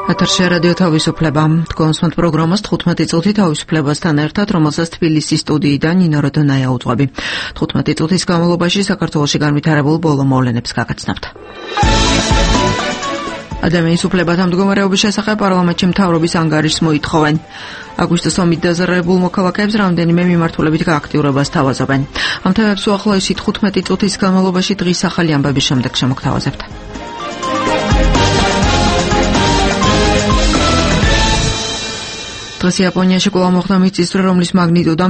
ეთერში რადიო თავისუფლება. კონსმოთ პროგრამას 15 წუთი თავისუფლებასთან ერთად, რომელსაც თბილისის სტუდიიდან ნინო როდონაია უძღვები. 15 წუთის განმავლობაში საქართველოში განვითარებულ ბოლო მოვლენებს გაგაცნობთ. ადამიანის უფლებათა მდგომარეობის შესახებ პარლამენტში მთავრობის ანგარიშს მოითხოვენ. აგვისტოს ომით დაზარალებულ მოქალაქეებს რამდენიმე მიმართულებით გააქტიურებას თავაზობენ. ამ თემებს უახლოესი 15 წუთის განმავლობაში დღის ახალი ამბების შემდეგ შემოგთავაზებთ. დღეს იაპონიაში კვლავ მოხდა მიწისძვრა, რომლის მაგნიტუდა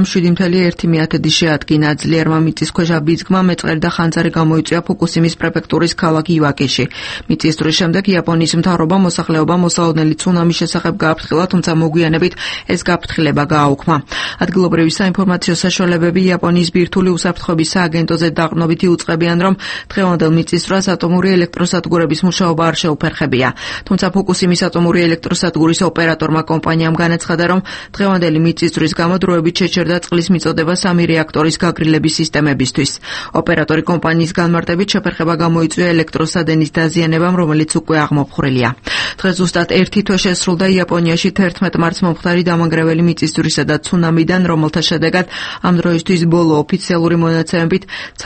7.1 შეადგინა. ძლიერმა მიწისქვეშა ბიძგმა მეწყერი და ხანძარი გამოიწვია ფუკუსიმის პრეფექტურის ქალაქ ივაკეში. მიწისძვრის შემდეგ იაპონიის მთავრობამ მოსახლეობამ მოსალოდნელი ცუნამის შესახებ გააფრთხილა, თუმცა მოგვიანებით ეს გაფრთხილება გააუქმა. ადგილობრივი საინფორმაციო საშუალებები იაპონიის ბირთვული უსაფრთხოების სააგენტოზე დაყრდნობით იუწყებიან, რომ დღევანდელ მიწისძვრას ატომური ელექტროსადგურების მუშაობა არ შეუფერხებია. თუმცა ფუკუსიმის ატომური ელექტროსადგურის ოპერატორმა კომპანიამ განაცხადა, რომ დღევანდელი მიწისძვრის გამო დროებით შეჩერდა წყლის მიწოდება 3 რეაქტორის გაგრილების სისტემებისთვის. ოპერატორი კომპანიის განმარტებით შეფერხება გამოიწვია ელექტროსადენის დაზიანებამ, რომელიც უკვე აღმოფხრილია. დღეს ზუსტად 1 თვე შესრულდა იაპონიაში 11 მარტს მომხდარი დამანგრეველი მიწისძვრისა და ცუნამიდან, რომელთა შედეგად ამ დროისთვის ბოლო ოფიციალური მონაცემებით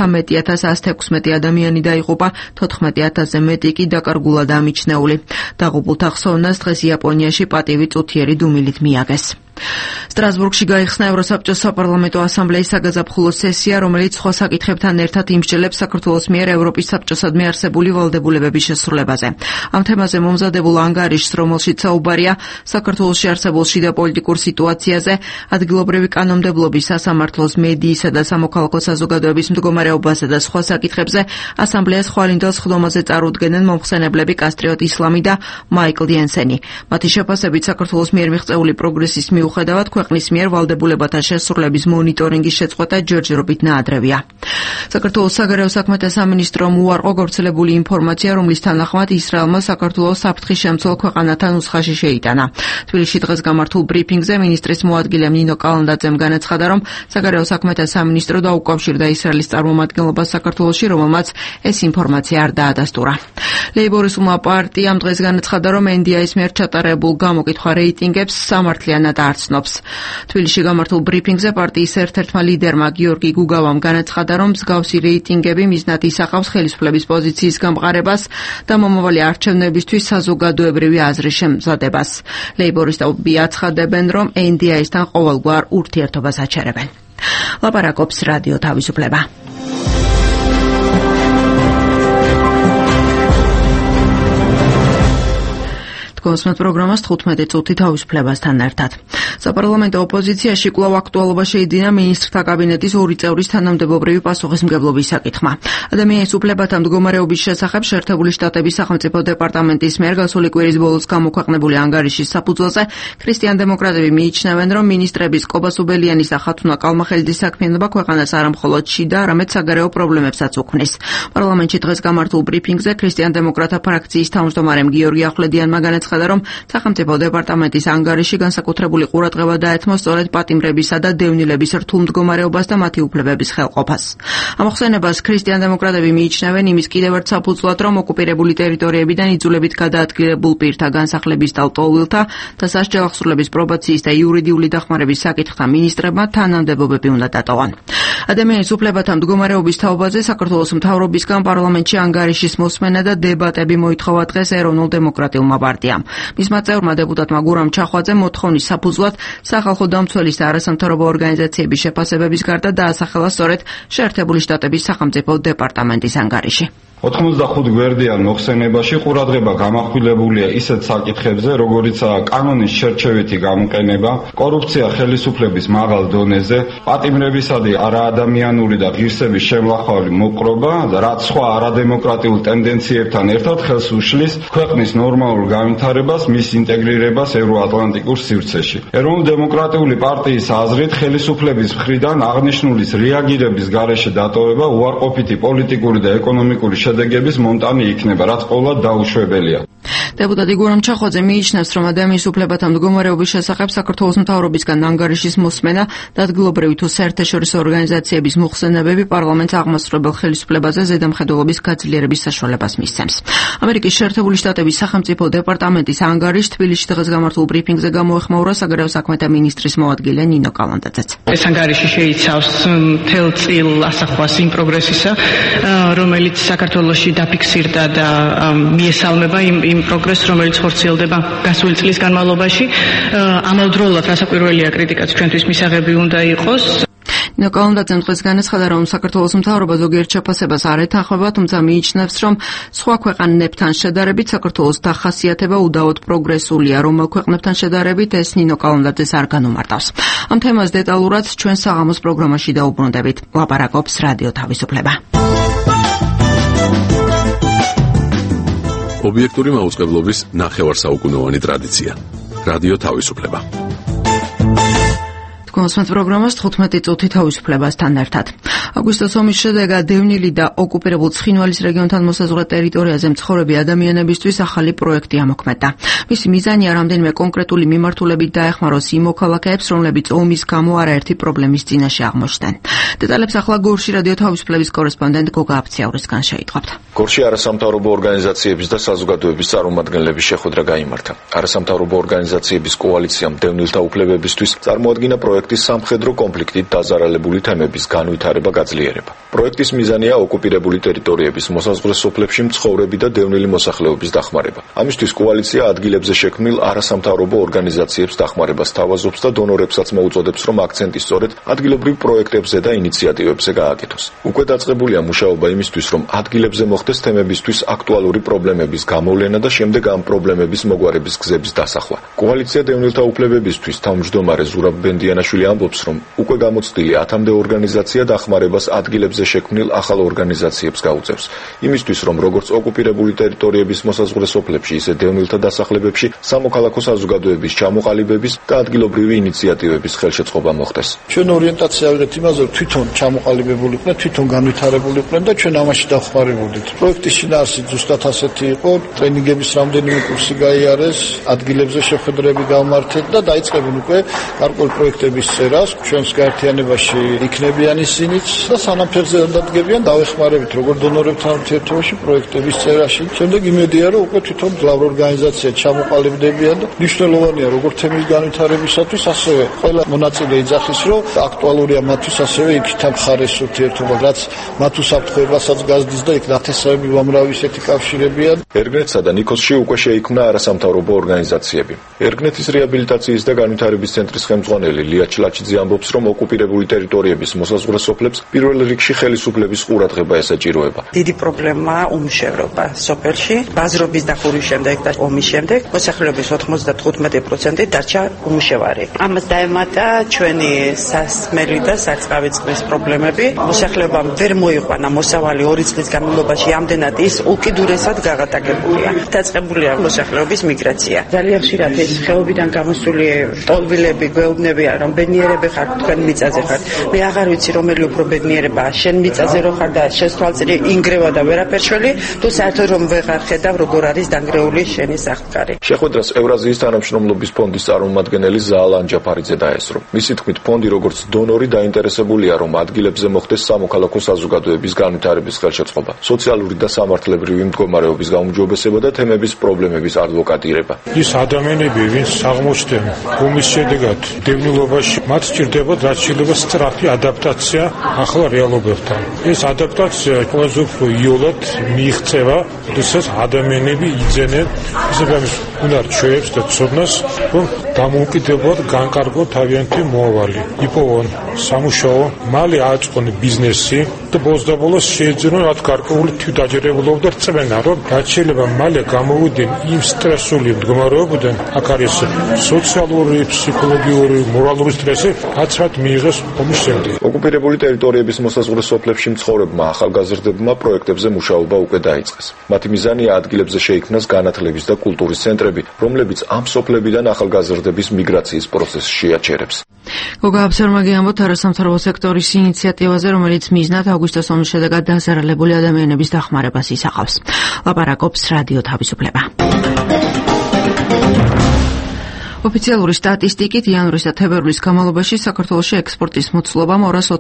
13.116 ადამიანი დაიღუპა, 14.000-ზე მეტი კი დაკარგულად ამიჩნეული. დაღუპულთა ხსოვნას დღეს იაპონიაში პატივი წუთიერი დუმილით მიაგეს. სტრასბურგში გაიხსნა ევროსაბჭოს საპარლამენტო ასამბლეის საგაზაფხულო სესია, რომელიც სხვა საკითხებთან ერთად იმსჯელებს საქართველოს მიერ ევროპის საბჭოსადმი არსებული ვალდებულებების შესრულებაზე. ამ თემაზე მომზადებულ ანგარიშს, რომელშიც საუბარია საქართველოში არსებულ შიდა პოლიტიკურ სიტუაციაზე, ადგილობრივი კანონმდებლობის, სასამართლოს, მედიისა და სამოქალაქო საზოგადოების მდგომარეობაზე და სხვა საკითხებზე ასამბლეას ხვალინდელ სხდომაზე წარუდგენენ მომხსენებლები კასტრიოტ ისლამი და მაიკლ იანსენი. მათი შეფასებით საქართველოს მიერ მიღწეული პროგრესის მიუხედავად ქვეყნის მიერ ვალდებულებათა შესრულების მონიტორინგის შეწყვეტა ჯერჯერობით ნაადრევია. საქართველოს საგარეო საქმეთა სამინისტრომ უარყო გავრცელებული ინფორმაცია, რომლის თანახმად ისრაელმა საქართველოს საფრთხის შემცველ ქვეყანათა ნუსხაში შეიტანა. თბილისში დღეს გამართულ ბრიფინგზე მინისტრის მოადგილე ნინო კალანდაძემ განაცხადა, რომ საგარეო საქმეთა სამინისტრო დაუკავშირდა ისრაელის წარმომადგენლობას საქართველოში, რომელმაც ეს ინფორმაცია არ დაადასტურა. ლეიბორისტულმა პარტიამ დღეს განაცხადა, რომ NDI-ის მიერ ჩატარებულ გამოკითხვა რეიტინგებს სამართლიანად არ ცნობს. თბილისში გამართულ ბრიფინგზე პარტიის ერთ-ერთმა ლიდერმა გიორგი გუგავამ განაცხადა, რომ მსგავსი რეიტინგები მიზნად ისახავს ხელისუფლების პოზიციის გამყარებას და მომავალი არჩევნებისთვის საზოგადოებრივი აზრის შემზადებას. ლეიბორისტები აცხადებენ, რომ NDI-ისთან ყოველგვარ ურთიერთობას აჩერებენ. ლაპარაკობს რადიო თავისუფლება. კონსმოთ პროგრამას 15 წუთი თავისუფლებასთან ერთად. საპარლამენტო ოპოზიციაში კვლავ აქტუალობა შეიძინა მინისტრთა კაბინეტის 2 წევრის თანამდებობრივი პასუხისმგებლობის საკითხმა. ადამიანის უფლებათა მდგომარეობის შესახებ შეერთებული შტატების სახელმწიფო დეპარტამენტის მიერ გასული კვირის ბოლოს გამოქვეყნებული ანგარიშის საფუძველზე ქრისტიან-დემოკრატები მიიჩნევენ, რომ მინისტრების კობა სუბელიანის და ხათუნა კალმახელიძის საქმიანობა ქვეყანას არამხოლოდ შიდა, არამედ საგარეო პრობლემებსაც უქმნის. პარლამენტში დღეს გამართულ ბრიფინგზე ქრისტიან-დემოკრატთა ფრაქციის თავმჯდომარემ გიორგი ახვლედიანმა განაცხადა, რომ სახელმწიფო დეპარტამენტის ანგარიში განსაკუთრებული ყურადღება დაეთმო სწორედ პატიმრებისა და დევნილების რთულ მდგომარეობას და მათი უფლებების ხელყოფას. ამ ხსენებას ქრისტიან-დემოკრატები მიიჩნევენ იმის კიდევ ერთ საფუძვლად, რომ ოკუპირებული ტერიტორიებიდან იძულებით გადაადგილებულ პირთა განსახლების და ლტოლვილთა და სასჯელ აღსრულების პრობაციის და იურიდიული დახმარების საკითხთა მინისტრებმა თანამდებობები უნდა დატოვონ. ადამიანის უფლებათა მდგომარეობის თაობაზე საქართველოს მთავრობისგან პარლამენტში ანგარიშის მოსმენა და დებატები მოითხოვა დღეს ეროვნულ დემოკრატიულმა პარტიამ. მისმა წევრმა დეპუტატმა გურამ ჩახვაძემ მოთხოვნის საფუძვლად სახალხო დამცველის და არასამთავრობო ორგანიზაციების შეფასებების გარდა დაასახელა სწორედ შეერთებული შტატების სახელმწიფო დეპარტამენტის ანგარიში. 85 გვერდიან მოხსენებაში ყურადღება გამახვილებულია ისეთ საკითხებზე, როგორიცაა კანონის შერჩევითი გამოყენება, კორუფცია ხელისუფლების მაღალ დონეზე, პატიმრებისა და არაადამიანური და ღირსების შემლახველი მოპყრობა, რაც სხვა არადემოკრატიულ ტენდენციებთან ერთად ხელს უშლის ქვეყნის ნორმალურ განვითარებას, მის ინტეგრირებას ევროატლანტიკურ სივრცეში. ეროვნულ-დემოკრატიული პარტიის აზრით, ხელისუფლების მხრიდან აღნიშნულის რეაგირების გარეშე დატოვება უარყოფითი პოლიტიკური და ეკონომიკური შედეგების მომტანი იქნება, რაც ყოველად დაუშვებელია. Deputati Guram Chakhwadze მიიჩნევს, რომ ადამიანის უფლებათა მდგომარეობის შესახებ საქართველოს მთავრობისგან ანგარიშის მოსმენა და ადგილობრივი თუ საერთაშორისო ორგანიზაციების მოხსენებები პარლამენტს აღმასრულებელ ხელისუფლებაზე ზედამხედველობის გაძლიერების საშუალებას მისცემს. ამერიკის შეერთებული შტატების სახელმწიფო დეპარტამენტის ანგარიშს თბილისში დღეს გამართულ ბრიფინგზე გამოეხმაურა საგარეო საქმეთა მინისტრის მოადგილე ნინო კალანდაძეც. ეს ანგარიში შეიცავს მთელ წილ ასახვას იმ პროგრესისა, რომელიც საქართველოში დაფიქსირდა და მიესალმება იმ პროგრესს, რომელიც ხორციელდება გასული წლის განმავლობაში. ამავდროულად რასაკვირველია კრიტიკაც ჩვენთვის მისაღები უნდა იყოს. ნინო კალანდაძემ დღეს განაცხადა, რომ საქართველოს მთავრობა ზოგიერთ შეფასებას არ ეთანხმება, თუმცა მიიჩნევს, რომ სხვა ქვეყანებთან შედარებით საქართველოს დახასიათება უდავოდ პროგრესულია, რომელ ქვეყნებთან შედარებით ეს ნინო კალანდაძეს არ განუმარტავს. ამ თემას დეტალურად ჩვენ საღამოს პროგრამაში დაუბრუნდებით. ლაპარაკობს რადიო თავისუფლება. ობიექტური მაუწყებლობის ნახევარსაუკუნოვანი ტრადიცია. რადიო თავისუფლება. კონსმეთ პროგრამას 15 წუთი თავისუფლებასთან ერთად. აგვისტოს ომის შედეგად დევნილი და ოკუპირებულ ცხინვალის რეგიონთან მოსაზღვრე ტერიტორიაზე მცხოვრები ადამიანებისთვის ახალი პროექტი ამოქმედა. მისი მიზანია რამდენიმე კონკრეტული მიმართულებით დაეხმაროს იმ მოქალაქეებს, რომლებიც ომის გამო არაერთი პრობლემის წინაშე აღმოჩნდნენ. დეტალებს ახლა გორში რადიო თავისუფლების კორესპონდენტ გოგა აფციაურისგან შეიტყვებთ. გორში არასამთავრობო ორგანიზაციების და საზოგადოების წარმომადგენლების შეხვედრა გაიმართა. არასამთავრობო ორგანიზაციების კოალიციამ დევნილთა უფლებებისთვის წარმოადგინა პროექტის სამხედრო კონფლიქტით დაზარალებული თემების განვითარება გაძლიერება. პროექტის მიზანია ოკუპირებული ტერიტორიების მოსაზღვრე სოფლებში მცხოვრები და დევნილი მოსახლეობის დახმარება. ამისთვის კოალიცია ადგილებზე შექმნილ არასამთავრობო ორგანიზაციებს დახმარებას თავაზობს და დონორებსაც მოუწოდებს, რომ აქცენტი სწორედ ადგილობრივ პროექტებზე და ინიციატივებზე გააკეთოს. უკვე დაწყებულია მუშაობა იმისთვის, რომ ადგილებზე მოხდეს თემებისთვის აქტუალური პრობლემების გამოვლენა და შემდეგ ამ პრობლემების მოგვარების გზების დასახვა. კოალიცია დევნილთა უფლებებისთვის თავმჯდომარე ზურაბ ბენდიანაშვილი ამბობს, რომ უკვე გამოცდილი 10-მდე ორგანიზაცია დახმარებას ადგილებზე შექმნილ ახალ ორგანიზაციებს გაუწევს. იმისთვის, რომ როგორც ოკუპირებული ტერიტორიების მოსაზღვრე სოფლებში, ისე დევნილთა დასახლებებში სამოქალაქო საზოგადოების ჩამოყალიბების და ადგილობრივი ინიციატივების ხელშეწყობა მოხდეს. ჩვენ ორიენტაცია ვიღეთ იმაზე, რომ თვითონ ჩამოყალიბებულიყვნენ, თვითონ განვითარებულიყვნენ და ჩვენ ამაში დავხმარებოდით. პროექტის შინაარსი ზუსტად ასეთი იყო, ტრენინგების რამდენიმე კურსი გაიარეს, ადგილებზე შეხვედრები გამართეთ და დაიწყებენ უკვე გარკვეული პროექტების წერას. ჩვენს გაერთიანებაში იქნებიან ისინიც და სანამ ფერზე დადგებიან დავეხმარებით როგორც დონორებთან ურთიერთობაში პროექტების წერაში. შემდეგ იმედია, რომ უკვე თვითონ მძლავრ ორგანიზაცია ჩამოყალიბდებიან და მნიშვნელოვანია როგორც თემის განვითარებისათვის, ასევე ყველა მონაწილე იძახის, რომ აქტუალურია მათთვის ასევე იქითა მხარეს ურთიერთობა, რაც მათ უსაფრთხოებასაც გაზრდის და იქ ნათესავები უამრავი ისეთი კავშირებია. ერგნეთსა და ნიქოზში უკვე შეიქმნა არასამთავრობო ორგანიზაციები. ერგნეთის რეაბილიტაციის და განვითარების ცენტრის ხელმძღვანელი ლია ჩლაჩიძე ამბობს, რომ ოკუპირებული ტერიტორიების მოსაზღვრე სოფლებს პირველ რიგში ხელისუფლების ყურადღება ესაჭიროება. დიდი პრობლემაა უმუშევრობა სოფელში. ბაზრობის დახურვის შემდეგ და ომის შემდეგ მოსახლეობის 95% დარჩა უმუშევარი. ამას დაემატა ჩვენი სასმელი და სარწყავი წყლის პრობლემები. მოსახლეობამ ვერ მოიყვანა მოსავალი 2 წლის განმავლობაში ამდენად ის უკიდურესად გაღატაკებულია. დაწყებულია მოსახლეობის მიგრაცია. ძალიან ხშირად ეს ხეობიდან გამოსული ტოლბილები გვეუბნებიან, რომ ბედნიერები ხართ, თქვენ მიწაზე ხართ. მე აღარ ვიცი რომელი უფრო ბედნიერებაა, შენ მიწაზე რო ხარ და შენ თვალწინი ინგრევა და ვერაფერშელი, თუ საერთოდ რომ ვეღარ ხედავ როგორ არის დანგრეული შენი სახლკარი. შეხვედრას ევრაზიის თანამშრომლობის ფონდის წარმომადგენელი ზაალა ანჯაფარიძე დაესწრო. მისი თქმით, ფონდი როგორც დონორი დაინტერესებულია, რომ ადგილებზე მოხდეს სამოქალაქო საზოგადოების განვითარების ხელშეწყობა, სოციალური და სამართლებრივი მდგომარეობის გაუმჯობესება და თემების პრობლემების ადვოკატირება. ის ადამიანები, ვინც აღმოჩნდნენ ომის შედეგად დევნილობაში, მათ სჭირდებათ რაც შეიძლება სწრაფი ადაპტაცია ახლა რეალობებთან. ეს ადაპტაცია ყველაზე უფრო იოლად მიიღწევა, როდესაც ადამიანები იძენენ ისედაც უნარ-ჩვევებს და ცოდნას, რომ დამოუკიდებლად განკარგონ თავიანთი მოავალი, იპოვონ სამუშაო, მალე აწყონ ბიზნესი და ბოლოს შეეძინონ მათ გარკვეული თვითდაჯერებულობა და რწმენა, რომ რაც შეიძლება მალე გამოვიდნენ იმ სტრესული მდგომარეობიდან, აქ არის სოციალური, ფსიქოლოგიური, მორალური სტრესი, რაც მათ მიიღეს ომის შემდეგ. ოკუპირებული ტერიტორიების მოსაზღვრე სოფლებში მცხოვრებმა ახალგაზრდებმა პროექტებზე მუშაობა უკვე დაიწყეს. მათი მიზანია ადგილებზე შეიქმნას განათლების და კულტურის ცენტრები, რომლებიც ამ სოფლებიდან ახალგაზრდების მიგრაციის პროცესს შეაჩერებს. გოგა აფსერმაგი ამბობთ არასამთავრობო სექტორის ინიციატივაზე, რომელიც მიზნად აგვისტოს ომის შედეგად დაზარალებული ადამიანების დახმარებას ისახავს. ლაპარაკობს რადიო თავისუფლება. ოფიციალური სტატისტიკით იანვრის და თებერვლის განმავლობაში საქართველოში ექსპორტის მოცულობამ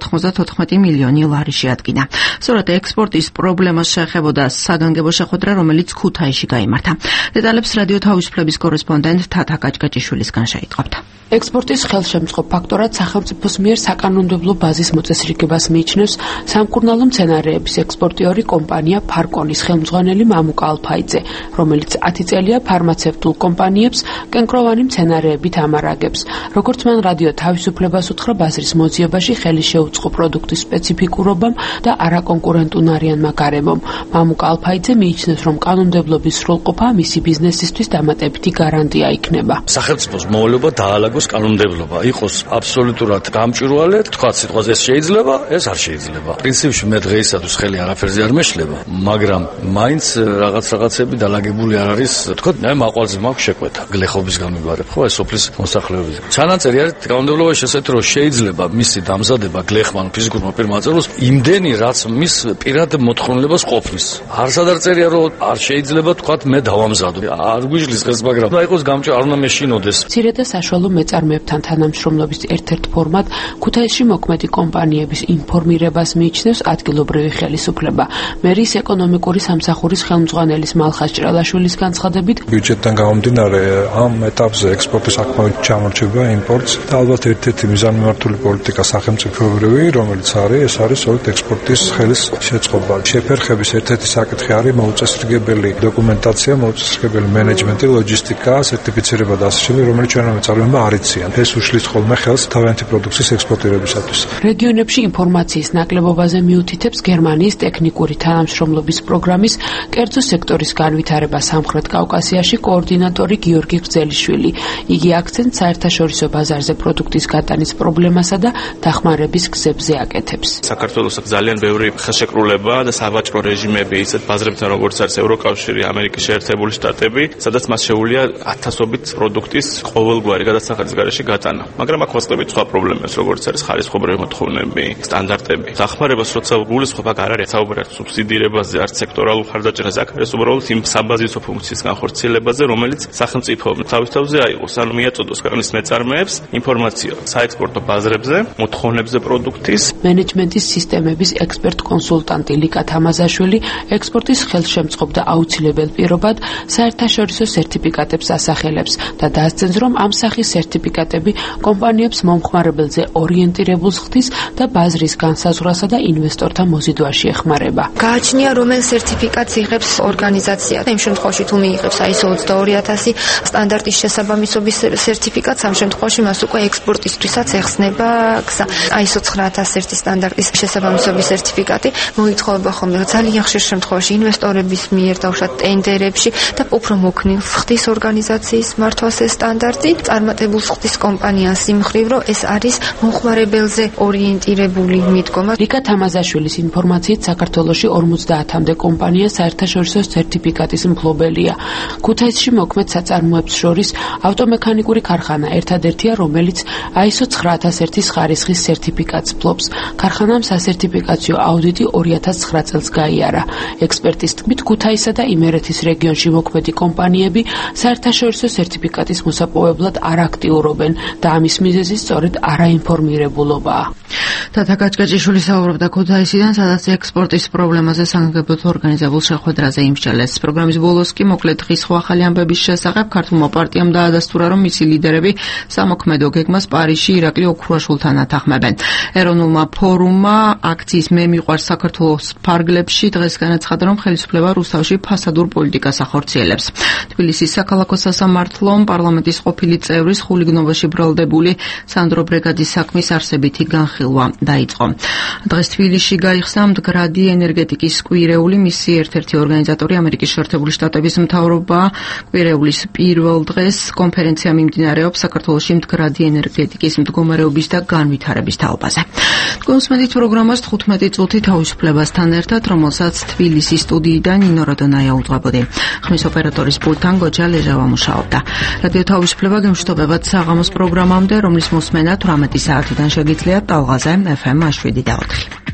294 მილიონი ლარი შეადგინა. სწორედ ექსპორტის პრობლემას შეეხებოდა საგანგებო შეხვედრა, რომელიც ქუთაისში გაიმართა. დეტალებს რადიო თავისუფლების კორესპონდენტ თათა კაჭკაჭიშვილისგან შეიტყობთ. ექსპორტის ხელშემწყობ ფაქტორად სახელმწიფოს მიერ საკანონმდებლო ბაზის მოწესრიგებას მიიჩნევს სამკურნალო მცენარეების ექსპორტიორი კომპანია ფარკონის ხელმძღვანელი მამუკა ალფაიძე, რომელიც 10 წელია ფარმაცევტულ კომპანიებს კენკროვანი მცენარეებით ამარაგებს. როგორც მან რადიო თავისუფლებას უთხრა, ბაზრის მოძიებაში ხელი შეუწყო პროდუქტის სპეციფიკურობამ და არაკონკურენტუნარიანმა გარემომ. მამუკა ალფაიძე მიიჩნევს, რომ კანონმდებლობის სრულყოფა მისი ბიზნესისთვის დამატებითი გარანტია იქნება. სახელმწიფოს მოვალეობა დაალაგოს კანონმდებლობა იყოს აბსოლუტურად გამჭვირვალე, თქვა სიტყვაზე ეს შეიძლება, ეს არ შეიძლება. პრინციპში მე დღეისათვის ხელი არაფერზე არ მეშლება, მაგრამ მაინც რაღაცები დალაგებული არ არის, თქვა, მე მაყვალზე მაქვს შეკვეთა, გლეხობის გამიბარებ, ხო, ეს სოფლის მოსახლეობის. ჩანაწერი არის კანონმდებლობაში შესეთ, რომ შეიძლება მისი დამზადება გლეხმა ფიზიკურმა პირმა აწარმოოს იმდენი, რაც მის პირად მოთხოვნილებას ყოფნის. არც არ წერია, რომ არ შეიძლება, თქვა, მე დავამზადო. არ გვიჟლის დღეს, მაგრამ და იყოს გამჭვირვალე, არ უნდა მეშინოდეს. მცირე და საშუალო მეწარმეებთან თანამშრომლობის ერთ-ერთ ფორმად ქუთაისში მოქმედი კომპანიების ინფორმირებას მიიჩნევს ადგილობრივი ხელისუფლება. მერის ეკონომიკური სამსახურის ხელმძღვანელის მალხაზ ჭრელაშვილის განცხადებით, ბიუჯეტიდან გამომდინარე ამ ეტაპზე ექსპორტის საკმაოდ ჩამორჩება იმპორტს და ალბათ ერთ-ერთი მიზანმიმართული პოლიტიკა სახელმწიფოებრივი, რომელიც არის სწორედ ექსპორტის ხელის შეწყობა. შეფერხების ერთ-ერთი საკითხი არის მოუწესრიგებელი დოკუმენტაცია, მოუწესრიგებელი მენეჯმენტი, ლოჯისტიკა, სერტიფიცირება და ასე შემდეგ, რომელიც ჩვენმა მეწარმეებმა არ იციან. ეს უშლის ხოლმე ხელს თავიანთი პროდუქციის ექსპორტირებისათვის. რეგიონებში ინფორმაციის ნაკლებობაზე მიუთითებს გერმანიის ტექნიკური თანამშრომლობის პროგრამის კერძო სექტორის განვითარება სამხრეთ კავკასიაში კოორდინატორი გიორგი გრძელიშვილი. იგი აქცენტს საერთაშორისო ბაზარზე პროდუქტის გატანის პრობლემასა და დახმარების გზებზე აკეთებს. საქართველოს ძალიან ბევრი ხელშეკრულება და სავაჭრო რეჟიმები ისეთ ბაზრებთან როგორც არის ევროკავშირი, ამერიკის შეერთებული შტატები, სადაც მას შეუძლია ათასობით პროდუქტის ყოველგვარი გადასახადის გარეშე გატანა. მაგრამ აქ ვაწყდებით სხვა პრობლემებს, როგორც არის ხარისხობრივი მოთხოვნები, სტანდარტები. დახმარებას როცა გულისხმობ, აქ არ არის საუბარი სუბსიდირებაზე, არც სექტორალურ ხარდაჭერაზე, აქ არის უბრალოდ იმ საბაზისო ფუნქციის განხორციელებაზე, რომელიც სახელმწიფო თავისთავზე აიღოს, ანუ მიაწოდოს ქვეყნის მეწარმეებს ინფორმაცია საექსპორტო ბაზრებზე, მოთხოვნებზე პროდუქტის. მენეჯმენტის სისტემების ექსპერტ-კონსულტანტი ლიკა თამაზაშვილი ექსპორტის ხელშემწყობ და აუცილებელ პირობად საერთაშორისო სერტიფიკატებს ასახელებს და დაასცენს, რომ ამ სახის სერტიფიკატები კომპანიებს მომხმარებელზე ორიენტირებულს ხდის და ბაზრის განსაზღვრასა და ინვესტორთა მოზიდვაში ეხმარება. გააჩნია, რომელ სერტიფიკატს იღებს ორგანიზაცია. იმ შემთხვევაში თუ მიიღებს ISO 22000 სტანდარტის შესაბამისობის სერტიფიკატს, ამ შემთხვევაში მას უკვე ექსპორტისთვისაც ეხსნება გზა. ISO 9001 სტანდარტის შესაბამისობის სერტიფიკატი მოითხოვება ხოლმე ძალიან ხშირ შემთხვევაში ინვესტორების მიერ დაუშვათ ტენდერებში და უფრო მოქნილს ხდის ორგანიზაციის მართვას ეს სტანდარტი. წარმატებულს ხდის კომპანიას იმ მხრივ, რომ ეს არის მომხმარებელზე ორიენტირებული მიდგომა. ლიკა თამაზაშვილის ინფორმაციით საქართველოში 50-მდე კომპანია საერთაშორისო სერტიფიკატის მფლობელია. ქუთაისში მოქმედ საწარმოებს შორის ავტომექანიკური ქარხანა ერთადერთია, რომელიც ISO 9001 ხარისხის სერტიფიკატს ფლობს. ქარხანამ სასერტიფიკაციო აუდიტი 2009 წელს გაიარა. ექსპერტის თქმით, ქუთაისა და იმერეთის რეგიონში მოქმედი კომპანიები საერთაშორისო სერტიფიკატის მოსაპოვებლად არ აქტიურობენ და ამის მიზეზი სწორედ არაინფორმირებულობაა. თათა კაჭკაჭიშვილი საუბრობდა ქუთაისიდან, სადაც ექსპორტის პრობლემაზე საგანგებოდ ორგანიზებულ შეხვედრაზე იმსჯელეს. პროგრამის ბოლოს კი მოკლედ დღის ახალი ამბების შესახებ ქართულმა პარტიამ დაადასტურა, რომ მისი ლიდერები სამოქმედო გეგმას პარიზში ირაკლი ოქრუაშვილთან ათანხმებენ. ეროვნულმა ფორუმმა აქციის მე მიყვარს საქართველოს ფარგლებში დღეს განაცხადა, რომ ხელისუფლება რუსთავში ფასადურ პოლიტიკას ახორციელებს. თბილისის საქალაქო სასამართლომ პარლამენტის ყოფილი წევრის ხულიგნობაში ბრალდებული სანდრო ბრეგადის საქმის არსებითი განხილვა დაიწყო. დღეს თბილისში გაიხსნა მდგრადი ენერგეტიკის კვირეული, მისი ერთ-ერთი ორგანიზატორი ამერიკის შეერთებული შტატების მთავრობა. კვირეულის პირველ დღეს კონფერენცია მიმდინარეობს საქართველოში მდგრადი ენერგეტიკის მდგომარეობის და განვითარების თაობაზე. კონსმენით პროგრამას 15 წუთი თავისუფლებასთან ერთად, რომელსაც თბილისის სტუდიიდან ნინო როდონაია უძღვებოდი. ხმის ოპერატორის პულტთან გოჯა ლეჟავა მუშაობდა. რადიო თავისუფლება გემშვიდობებად საღამოს პროგრამამდე, რომლის მოსმენა 18 საათიდან შეგიძლიათ ტალღაზე FM 7 და 4.